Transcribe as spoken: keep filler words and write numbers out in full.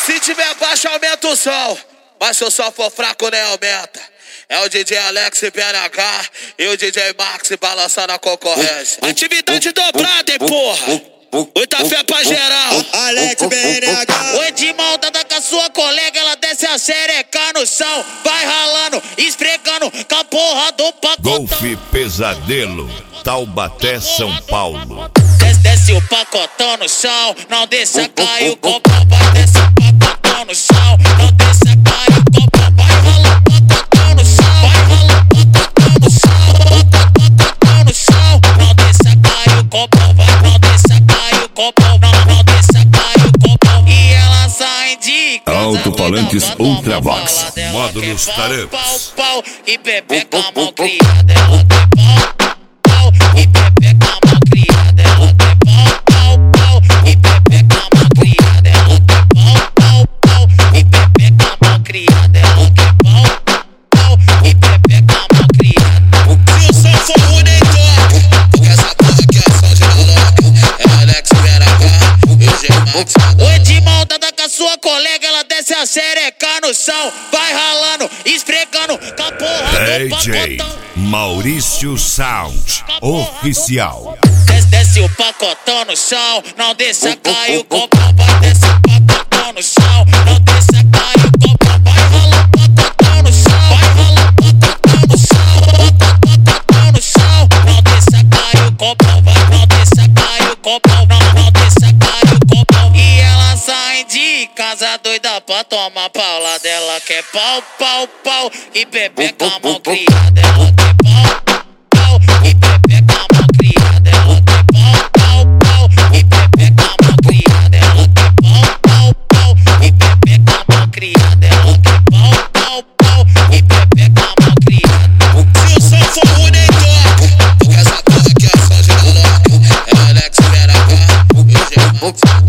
Se tiver baixo, aumenta o som. Mas se o som for fraco, nem aumenta. É o D J Alex B N H e o D J Max balançando a concorrência. Atividade dobrada, hein, porra. Muita fé pra geral. Alex B N H. Oi, de maldada com a sua colega, ela desce a xereca no chão. Vai ralando, esfregando com a porra do pacotão. Golfe Pesadelo, Taubaté, São Paulo. Desce, desce o pacotão no chão, não deixa cair o copo. Vai desce o pacotão no chão, não deixa cair o copo. Vai ralar o pacotão no chão, vai ralar o pacotão no chão. Pacotão no chão, não deixa cair o copo. Vai, não deixa cair o copo, não, não deixa cair o copo. E ela sai de casa. Alto-falantes Ultravox, módulos tarefas. Pau, tarefas. pau, e bebê com a mão criada. Ela quer pau, pau, e bebê com a mão criada. Ela quer pau, pau, pau, e bebê com a mão criada. Ela quer pau, pau, pau, e bebê com a mão criada. Ela quer pau, pau, e bebê com a mão criada. Se o som for ruim, nem toca, porque essa porra aqui é som de maloca. É o Alex B N H e o D J Max. Oi, de maldada com a sua colega, ela desce a xereca no chão. Vai ralando, esfregando com a porra do D J pacotão. Maurício Sound Oficial. Desce, desce o pacotão no chão, não deixa cair o copo. Vai desce o pacotão no chão, não deixa cair o copo. Vai ralar o pacotão no chão, vai ralar o pacotão no chão. Pacotão no chão, não deixa cair o copo. Vai, não deixa cair o copo, não, não deixa cair o copo. E ela sai de casa doida pra tomar paula dela. Quer pau, pau, pau, e bebê com a mão criada. Ela quer pau, pau, e bebê com a mão criada. Ela quer pau, pau, pau, e bebê com a mão criada. Ela quer pau, pau, pau, e bebê com a mão criada. Ela quer pau, pau, pau, e bebê com a mão criada. Se o som for ruim, nem toca, porque essa porra aqui é som de maloca. É o Alex B N H e o D J Max.